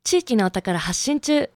地域のお宝発信中。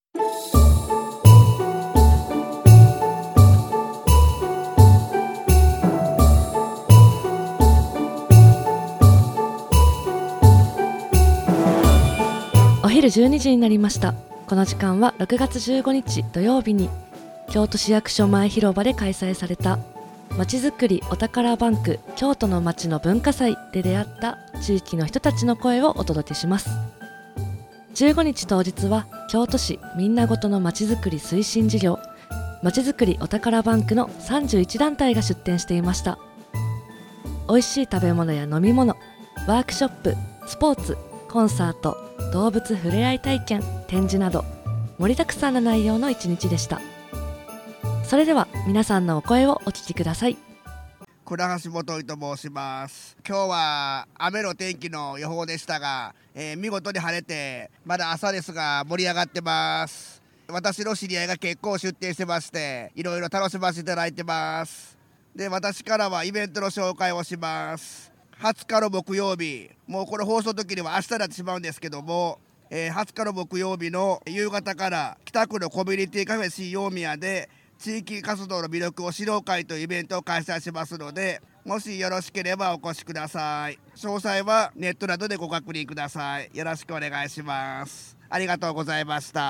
お昼12時になりました。この時間は6月15日土曜日に京都市役所前広場で開催されたまちづくりお宝バンク京都の街の文化祭で出会った地域の人たちの声をお届けします。15日当日は京都市みんなごとのまちづくり推進事業まちづくりお宝バンクの31団体が出展していました。美味しい食べ物や飲み物、ワークショップ、スポーツ、コンサート、動物ふれあい体験、展示など盛りだくさんな内容の一日でした。それでは皆さんのお声をお聞きください。 倉橋元井と申します。今日は雨の天気の予報でしたが、見事に晴れてまだ朝ですが盛り上がってます。私の知り合いが結構出店してましていろいろ楽しませていただいてます。で、私からはイベントの紹介をします。20日の木曜日、もうこれ放送時には明日になってしまうんですけども、20日の木曜日の夕方から北区のコミュニティカフェ新大宮で地域活動の魅力を指導会というイベントを開催しますので、もしよろしければお越しください。詳細はネットなどでご確認ください。よろしくお願いします。ありがとうございました。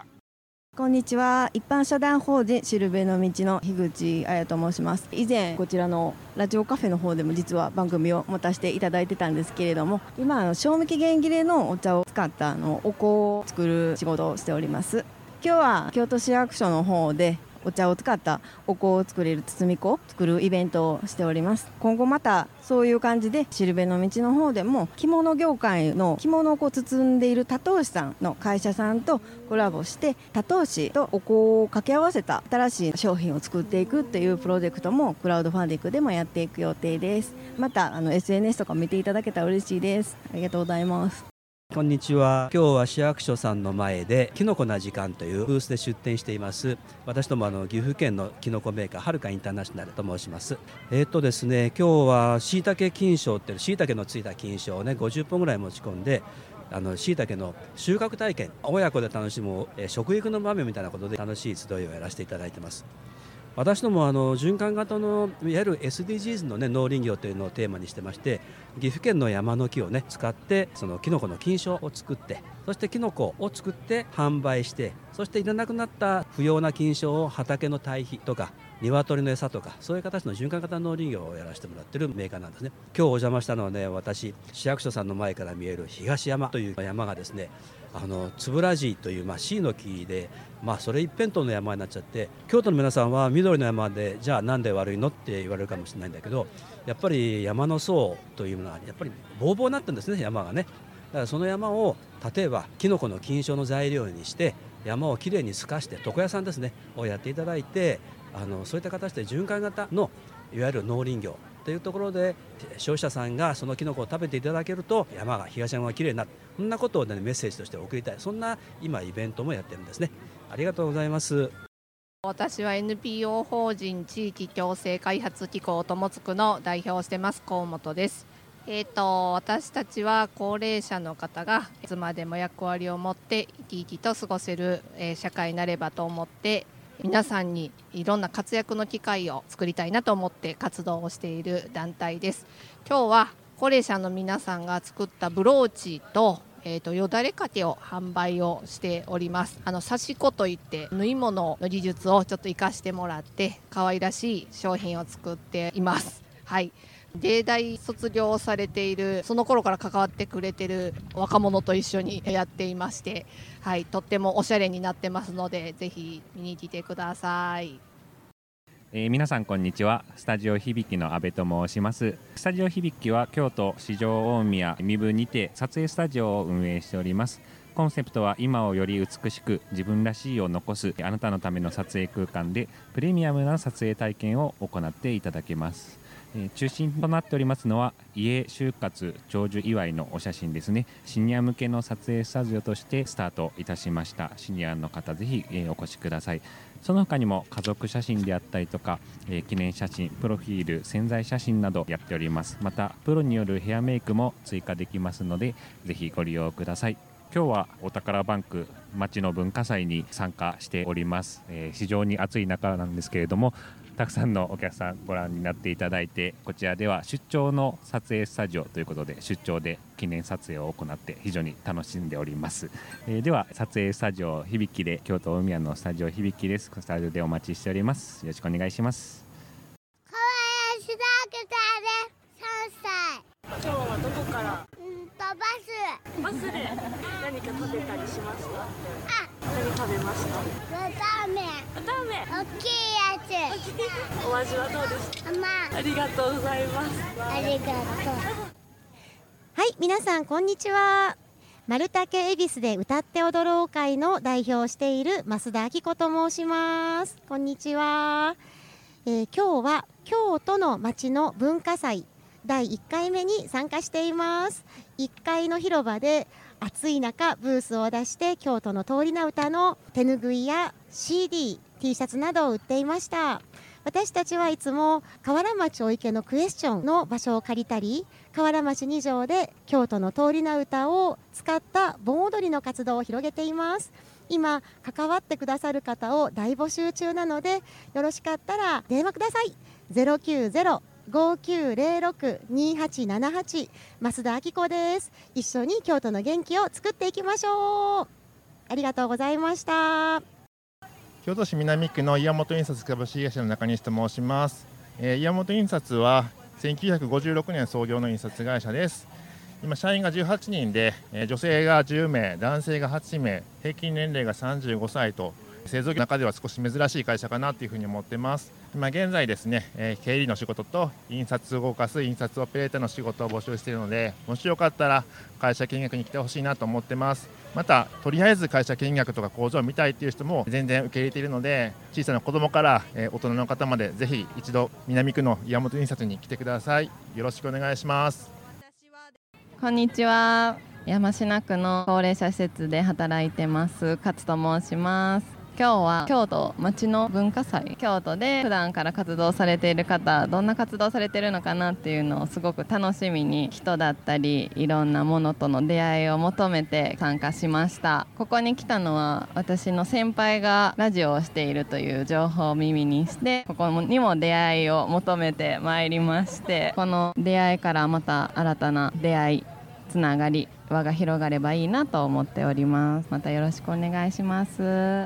こんにちは。一般社団法人しるべの道の樋口彩と申します。以前こちらのラジオカフェの方でも実は番組を持たせていただいてたんですけれども、今賞味期限切れのお茶を使ったお香を作る仕事をしております。今日は京都市役所の方でお茶を使ったお香を作れる包み粉を作るイベントをしております。今後またそういう感じでしるべの道の方でも着物業界の着物を包んでいる多頭紙さんの会社さんとコラボして多頭紙とお香を掛け合わせた新しい商品を作っていくっていうプロジェクトもクラウドファンディングでもやっていく予定です。またSNS とか見ていただけたら嬉しいです。ありがとうございます。 こんにちは。今日は市役所さんの前できのこな時間というブースで出店しています。私ども岐阜県のきのこメーカーはるかインターナショナルと申します。ですね、今日はしいたけ金賞っていうしいたけのついた金賞をね50本ぐらい持ち込んでしいたけの収穫体験、親子で楽しむ食育の場面みたいなことで楽しい集いをやらせていただいてます。私ども循環型のいわゆる SDGs の、農林業というのをテーマにしてまして、岐阜県の山の木を使ってそのキノコの菌床を作って、そしてキノコを作って販売して、そしていらなくなった不要な菌床を畑の堆肥とか鶏の餌とかそういう形の循環型農林業をやらせてもらってるメーカーなんですね。今日お邪魔したのはね、私市役所さんの前から見える東山という山がですね、つぶらじというシイの木で、それ一辺倒の山になっちゃって、京都の皆さんは緑の山でじゃあなんで悪いのって言われるかもしれないんだけど、やっぱり山の層というものはやっぱりボーボーになってるんですね、山がね。だからその山を例えばキノコの菌床の材料にして山をきれいに透かして床屋さんですねをやっていただいて、そういった形で循環型のいわゆる農林業というところで消費者さんがそのキノコを食べていただけると東山がきれいになる、そんなことを、メッセージとして送りたい、そんな今イベントもやってるんですね。ありがとうございます。 私は NPO 法人地域共生開発機構友つくの代表をしてます河本です。私たちは高齢者の方がいつまでも役割を持って生き生きと過ごせる、社会になればと思って皆さんにいろんな活躍の機会を作りたいなと思って活動をしている団体です。今日は高齢者の皆さんが作ったブローチとよだれかけを販売をしております。刺し子といって縫い物の技術をちょっと活かしてもらって可愛らしい商品を作っています。はい、芸大卒業されている、その頃から関わってくれてる若者と一緒にやっていまして、はい、とってもおしゃれになってますのでぜひ見に来てください。 皆さんこんにちは。スタジオ響の阿部と申します。スタジオ響は京都四条大宮身分にて撮影スタジオを運営しております。コンセプトは今をより美しく自分らしいを残すあなたのための撮影空間でプレミアムな撮影体験を行っていただけます。中心となっておりますのは家就活長寿祝いのお写真ですね。シニア向けの撮影スタジオとしてスタートいたしました。シニアの方ぜひお越しください。その他にも家族写真であったりとか、記念写真、プロフィール、宣材写真などやっております。またプロによるヘアメイクも追加できますのでぜひご利用ください。 今日はお宝バンク町の文化祭に参加しております。非常に暑い中なんですけれども、たくさんのお客さんご覧になっていただいて、こちらでは出張の撮影スタジオということで出張で記念撮影を行って非常に楽しんでおります。では撮影スタジオ響で、京都大宮のスタジオ響です。スタジオでお待ちしております。よろしくお願いします。 小林だけ3歳。今日はどこから？バスで何か食べたりしました？何食べました？わたあめ。大きいやつ。お味はどうですか？ありがとうございます。ありがとう。 はい、皆さんこんにちは。丸竹恵比寿で歌って踊ろう会の代表をしている増田明子と申します。こんにちは。今日は京都の町の文化祭第1回目に参加しています。1階の広場で暑い中ブースを出して京都の通り名歌の手ぬぐいや CD、T シャツなどを売っていました。私たちはいつも河原町お池のクエスチョンの場所を借りたり、河原町2条で京都の通り名歌を使った盆踊りの活動を広げています。今関わってくださる方を大募集中なので、よろしかったら電話ください。090-5906-2878 増田明子です。一緒に京都の元気を作っていきましょう。ありがとうございました。 京都市南区の岩本印刷株式会社の中西と申します。岩本印刷は1956年創業の印刷会社です。今社員が18人で、女性が10名、男性が8名、平均年齢が35歳と製造業の中では少し珍しい会社かなというふうに思っています。今現在ですね、経理の仕事と印刷を動かす印刷オペレーターの仕事を募集しているので、もしよかったら会社見学に来てほしいなと思ってます。またとりあえず会社見学とか工場を見たいっていう人も全然受け入れているので、小さな子供から大人の方までぜひ一度南区の岩本印刷に来てください。よろしくお願いします。 こんにちは。山科区の高齢者施設で働いてます勝と申します。今日は京都町の文化祭、京都で普段から活動されている方、どんな活動されているのかなっていうのをすごく楽しみに、人だったりいろんなものとの出会いを求めて参加しました。ここに来たのは私の先輩がラジオをしているという情報を耳にして、ここにも出会いを求めてまいりまして、この出会いからまた新たな出会い、つながり、輪が広がればいいなと思っております。またよろしくお願いします。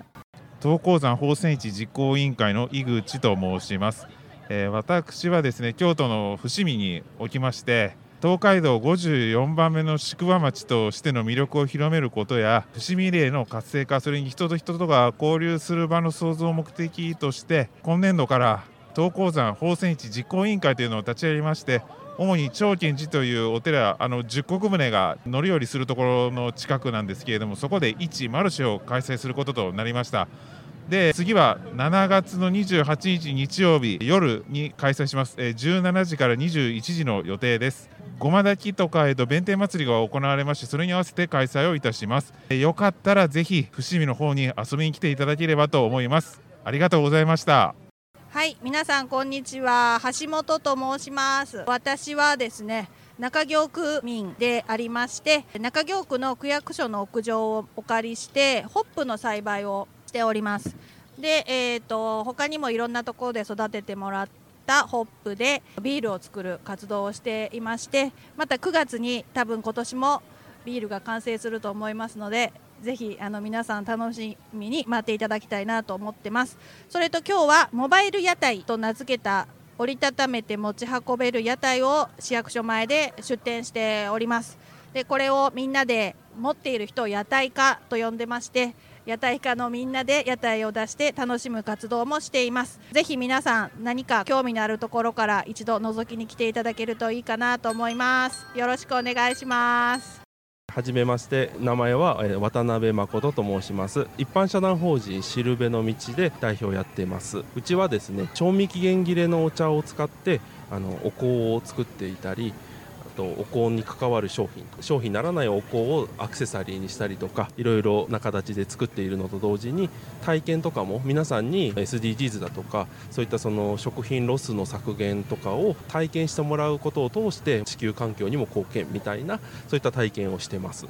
東高山宝泉市実行委員会の井口と申します。私はですね、京都の伏見におきまして、東海道54番目の宿場町としての魅力を広めることや、伏見霊の活性化、それに人と人とが交流する場の創造を目的として、今年度から東高山宝泉市実行委員会というのを立ち上げまして、主に長見寺というお寺、十石舟が乗り降りするところの近くなんですけれども、そこで市マルシェを開催することとなりました。で、次は7月の28日日曜日夜に開催します。17時から21時の予定です。ごま炊きとか弁天祭りが行われまして、それに合わせて開催をいたします。よかったらぜひ伏見の方に遊びに来ていただければと思います。ありがとうございました。 はい、皆さんこんにちは。橋本と申します。私はですね、中京区民でありまして、中京区の区役所の屋上をお借りしてホップの栽培をしております。で、他にもいろんなところで育ててもらったホップでビールを作る活動をしていまして、また9月に多分今年もビールが完成すると思いますので、ぜひ皆さん楽しみに待っていただきたいなと思ってます。それと今日はモバイル屋台と名付けた折りたためて持ち運べる屋台を市役所前で出店しております。で、これをみんなで持っている人を屋台家と呼んでまして、屋台家のみんなで屋台を出して楽しむ活動もしています。ぜひ皆さん何か興味のあるところから一度覗きに来ていただけるといいかなと思います。よろしくお願いします。 はじめまして、名前は渡辺誠と申します。一般社団法人しるべの道で代表をやっています。うちはですね、賞味期限切れのお茶を使ってお香を作っていたり、あとお香に関わる商品にならないお香をアクセサリーにしたりとか、いろいろな形で作っているのと同時に、体験とかも皆さんに SDGs だとか、そういったその食品ロスの削減とかを体験してもらうことを通して地球環境にも貢献みたいな、そういった体験をしてます。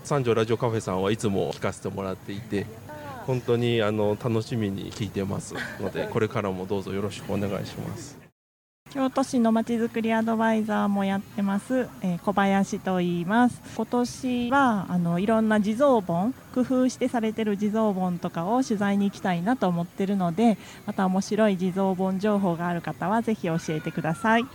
三条ラジオカフェさんはいつも聞かせてもらっていて、本当に楽しみに聞いてますので、これからもどうぞよろしくお願いします。 京都市のまちづくりアドバイザーもやってます、小林と言います。今年はいろんな地蔵盆、工夫してされてる地蔵盆とかを取材に行きたいなと思ってるので、また面白い地蔵盆情報がある方はぜひ教えてください。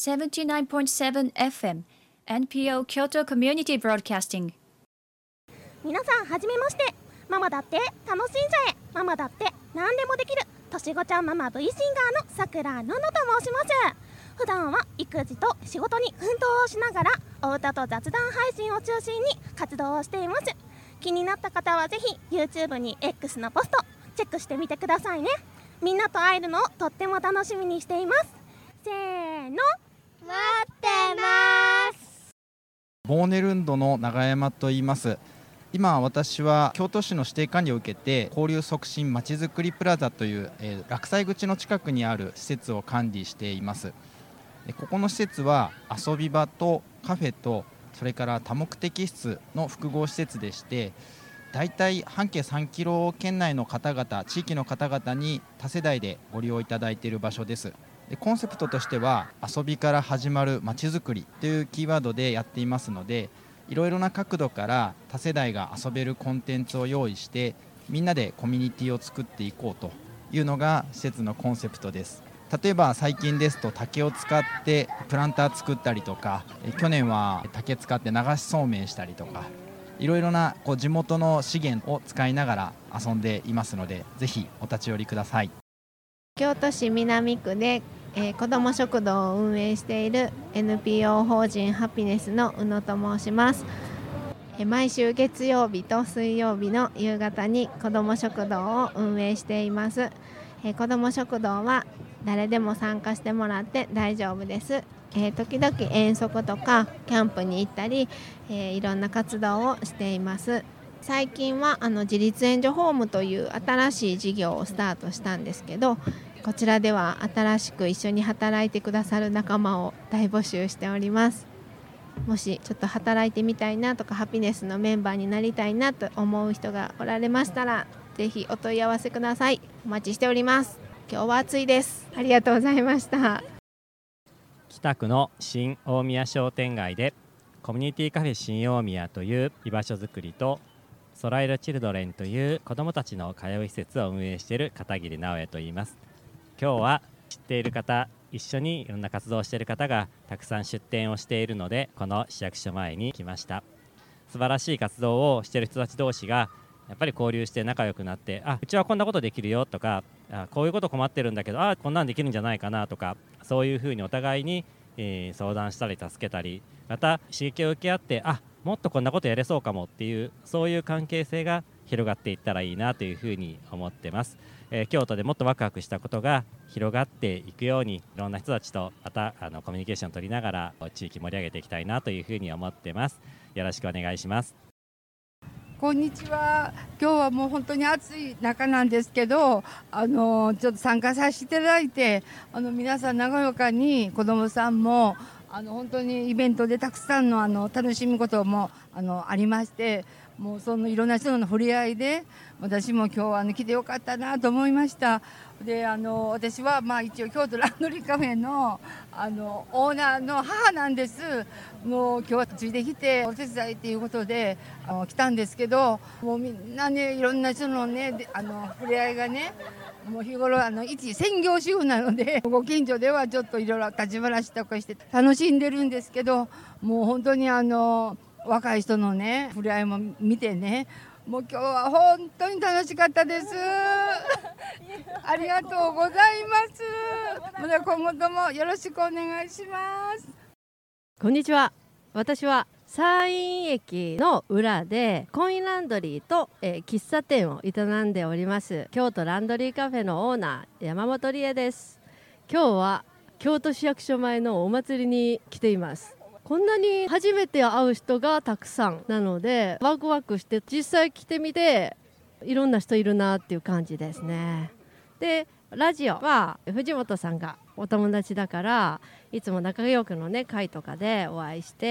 79.7 FM NPO 京都コミュニティブロードキャスティング。 皆さんはじめまして。ママだって楽しんじゃえ、ママだって何でもできる年子ちゃんママ V シンガーのさくらののと申します。普段は育児と仕事に奮闘をしながらお歌と雑談配信を中心に活動をしています。気になった方はぜひ YouTube に X のポストチェックしてみてくださいね。みんなと会えるのをとっても楽しみにしています。せーの、待ってます。 ボーネルンドの永山と言います。今私は京都市の指定管理を受けて交流促進まちづくりプラザという、落西口の近くにある施設を管理しています。ここの施設は遊び場とカフェとそれから多目的室の複合施設でして、だいたい半径3キロ圏内の方々、地域の方々に多世代でご利用いただいている場所です。コンセプトとしては遊びから始まるまちづくりというキーワードでやっていますので、いろいろな角度から多世代が遊べるコンテンツを用意してみんなでコミュニティを作っていこうというのが施設のコンセプトです。例えば最近ですと竹を使ってプランター作ったりとか、去年は竹使って流しそうめんしたりとか、いろいろな地元の資源を使いながら遊んでいますので、ぜひお立ち寄りください。 京都市南区で子ども食堂を運営している NPO 法人ハピネスの宇野と申します。毎週月曜日と水曜日の夕方に子ども食堂を運営しています。子ども食堂は誰でも参加してもらって大丈夫です。時々遠足とかキャンプに行ったり、いろんな活動をしています。最近は自立援助ホームという新しい事業をスタートしたんですけど、こちらでは新しく一緒に働いてくださる仲間を大募集しております。もしちょっと働いてみたいなとかハピネスのメンバーになりたいなと思う人がおられましたら、ぜひお問い合わせください。お待ちしております。今日は暑いです。ありがとうございました。 北区の新大宮商店街でコミュニティカフェ新大宮という居場所づくりとソライルチルドレンという子どもたちの通う施設を運営している片桐直江と言います。今日は知っている方、一緒にいろんな活動をしている方がたくさん出店をしているので、この市役所前に来ました。素晴らしい活動をしている人たち同士がやっぱり交流して仲良くなって、うちはこんなことできるよとか、こういうこと困ってるんだけど、こんなんできるんじゃないかなとか、そういうふうにお互いに、相談したり助けたり、また刺激を受け合って、もっとこんなことやれそうかもっていう、そういう関係性が広がっていったらいいなというふうに思ってます。京都でもっとワクワクしたことが広がっていくように、いろんな人たちとまたコミュニケーションを取りながら地域盛り上げていきたいなというふうに思ってます。よろしくお願いします。 こんにちは。今日はもう本当に暑い中なんですけど、ちょっと参加させていただいて、皆さん和やかに子どもさんも本当にイベントでたくさんの楽しむこともありまして、もうそのいろんな人の触れ合いで私も今日は来てよかったなと思いました。で私は一応京都ランドリーカフェのオーナーの母なんです。もう今日はついてきてお手伝いということで来たんですけど、もうみんなね、いろんな人のね触れ合いがね、もう日頃一専業主婦なので、ご近所ではちょっといろいろ立ち話とかして楽しんでるんですけど、もう本当に若い人のね触れ合いも見てね、もう今日は本当に楽しかったです。ありがとうございます。また今後ともよろしくお願いします。 こんにちは。私は山陰駅の裏でコインランドリーと、喫茶店を営んでおります京都ランドリーカフェのオーナー山本理恵です。今日は京都市役所前のお祭りに来ています。こんなに初めて会う人がたくさんなのでワクワクして、実際来てみていろんな人いるなっていう感じですね。でラジオは藤本さんがお友達だから、いつも中京区のね会とかでお会いして、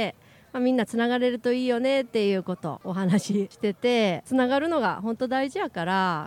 みんなつながれるといいよねっていうことをお話ししてて、つながるのが本当大事やから、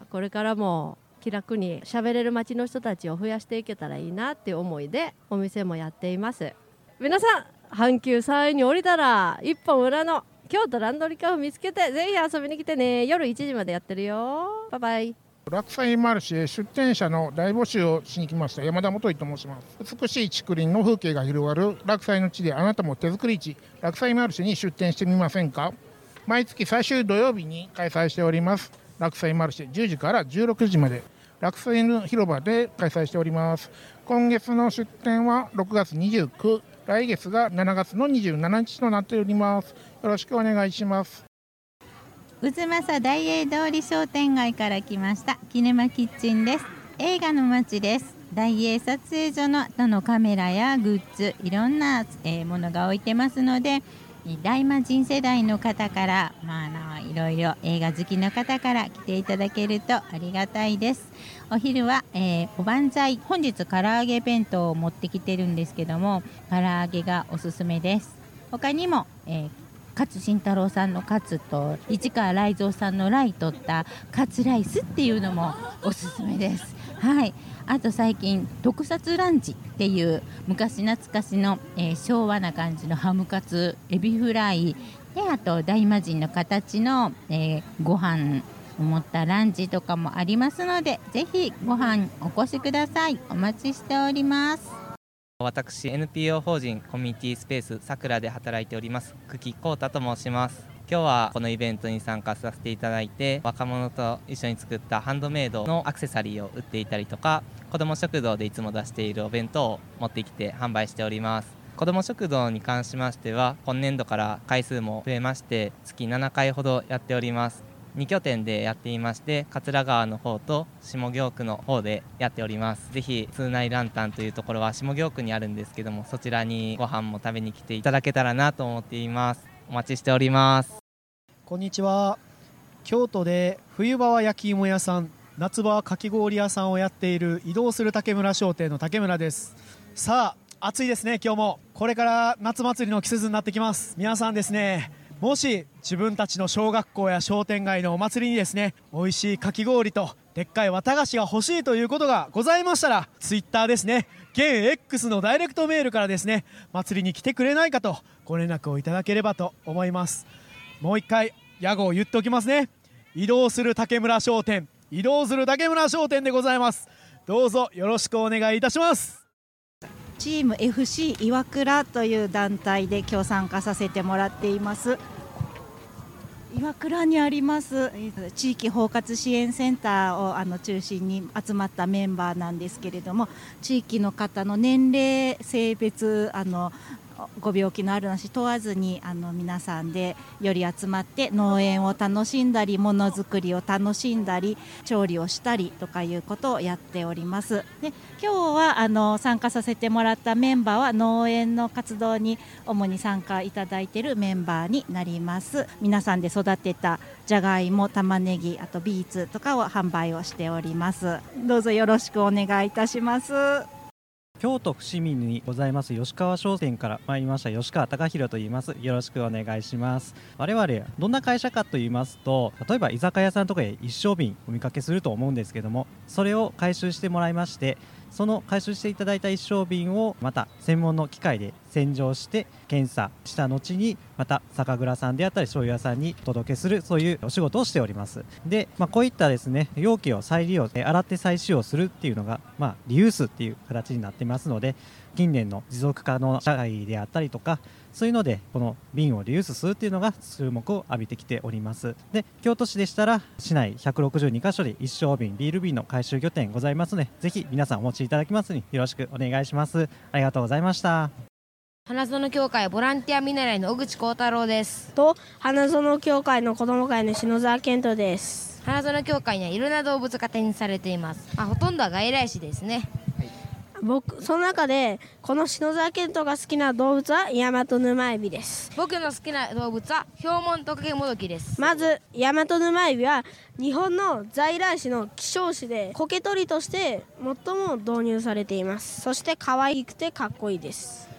これからも気楽に喋れる街の人たちを増やしていけたらいいなっていう思いでお店もやっています。皆さん阪急3位に降りたら一本裏の京都ランドリーカフェ見つけてぜひ遊びに来てね。夜1時までやってるよ。バイバイ。 落栽マルシェ出店者の大募集をしに来ました山田元井と申します。美しい竹林の風景が広がる落栽の地で、あなたも手作り市落栽マルシェに出店してみませんか。毎月最終土曜日に開催しております。落栽マルシェ10時から16時まで落栽の広場で開催しております。今月の出店は6月29、来月が7月の27日となっております。よろしくお願いします。 渦政大栄通り商店街から来ましたキネマキッチンです。映画の街です。大栄撮影所のカメラやグッズ、いろんなものが置いてますので、大魔神世代の方から、いろいろ映画好きの方から来ていただけるとありがたいです。お昼は、おばんざい、本日唐揚げ弁当を持ってきてるんですけども、唐揚げがおすすめです。他にも、勝新太郎さんのカツと市川雷蔵さんのライ取ったカツライスっていうのもおすすめです。はい、あと最近特撮ランチっていう昔懐かしの、昭和な感じのハムカツ、エビフライで、あと大魔神の形の、ご飯を持ったランチとかもありますので、ぜひご飯お越しください。お待ちしております。 私 NPO 法人コミュニティスペースさくらで働いております久喜光太と申します。今日はこのイベントに参加させていただいて、若者と一緒に作ったハンドメイドのアクセサリーを売っていたりとか、子ども食堂でいつも出しているお弁当を持ってきて販売しております。子ども食堂に関しましては今年度から回数も増えまして、月7回ほどやっております。2拠点でやっていまして、桂川の方と下京区の方でやっております。ぜひ通内ランタンというところは下京区にあるんですけども、そちらにご飯も食べに来ていただけたらなと思っています。お待ちしております。 こんにちは。京都で冬場は焼き芋屋さん、夏場はかき氷屋さんをやっている移動する竹村商店の竹村です。さあ暑いですね。今日もこれから夏祭りの季節になってきます。皆さんですね、もし自分たちの小学校や商店街のお祭りにですね、美味しいかき氷とでっかい綿菓子が欲しいということがございましたら、ツイッターですね、現 X のダイレクトメールからですね、祭りに来てくれないかとご連絡をいただければと思います。もう一回屋号を言っておきますね。移動する竹村商店、移動する竹村商店でございます。どうぞよろしくお願いいたします。 チーム FC 岩倉という団体で今日参加させてもらっています。岩倉にあります地域包括支援センターを中心に集まったメンバーなんですけれども、地域の方の年齢、性別、ご病気のあるなし問わずに皆さんでより集まって農園を楽しんだり、ものづくりを楽しんだり、調理をしたりとかいうことをやっております。で、今日は参加させてもらったメンバーは農園の活動に主に参加いただいているメンバーになります。皆さんで育てたじゃがいも、玉ねぎ、あとビーツとかを販売をしております。どうぞよろしくお願いいたします。 京都伏見にございます吉川商店から参りました吉川貴弘と言います。よろしくお願いします。我々どんな会社かと言いますと、例えば居酒屋さんとかで一升瓶お見かけすると思うんですけども、それを回収してもらいまして、その回収していただいた一升瓶をまた専門の機械で洗浄して検査した後に、また酒蔵さんであったり醤油屋さんにお届けする、そういうお仕事をしております。で、こういったですね容器を再利用、洗って再使用するっていうのが、リユースっていう形になってますので、近年の持続可能社会であったりとか、そういうのでこの瓶をリユースするっていうのが注目を浴びてきております。で、京都市でしたら市内162カ所で一升瓶、ビール瓶の回収拠点ございますので、ぜひ皆さんお持ちいただきますようによろしくお願いします。ありがとうございました。 花園協会ボランティア見習いの小口幸太郎ですと、花園協会の子ども会の篠沢健人です。 花園協会にはいろんな動物が展示されています。ほとんどは外来種ですね。 その中でこの篠沢健人が好きな動物はヤマトヌマエビです。 僕の好きな動物はヒョウモントカゲモドキです。 まずヤマトヌマエビは日本の在来種の希少種で、苔取りとして最も導入されています。そして可愛くてかっこいいです。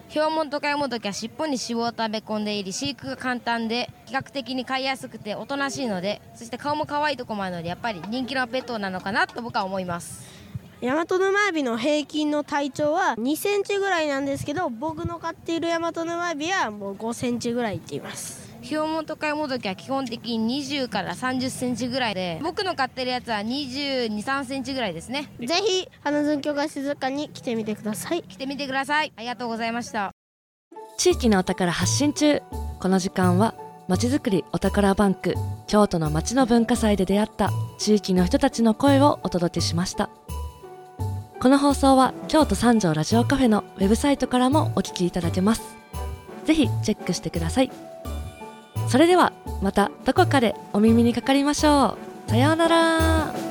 ヒョウモントカヤモドキは尻尾に脂肪を食べ込んでいり、飼育が簡単で比較的に飼いやすくておとなしいので、そして顔も可愛いところもあるので、やっぱり人気のペットなのかなと僕は思います。 ヤマトヌマエビの平均の体長は2センチぐらいなんですけど、僕の飼っているヤマトヌマエビはもう5センチぐらいって言います。 ヒョウモントカヤモドキは基本的に20から30センチぐらいで、僕の飼ってるやつは22、3センチぐらいですね。 ぜひ花ズン教科静かに来てみてください。 来てみてください。ありがとうございました。 地域のお宝発信中。この時間はまちづくりお宝バンク京都の町の文化祭で出会った地域の人たちの声をお届けしました。この放送は京都三条ラジオカフェのウェブサイトからもお聞きいただけます。ぜひチェックしてください。それではまたどこかでお耳にかかりましょう。さようなら。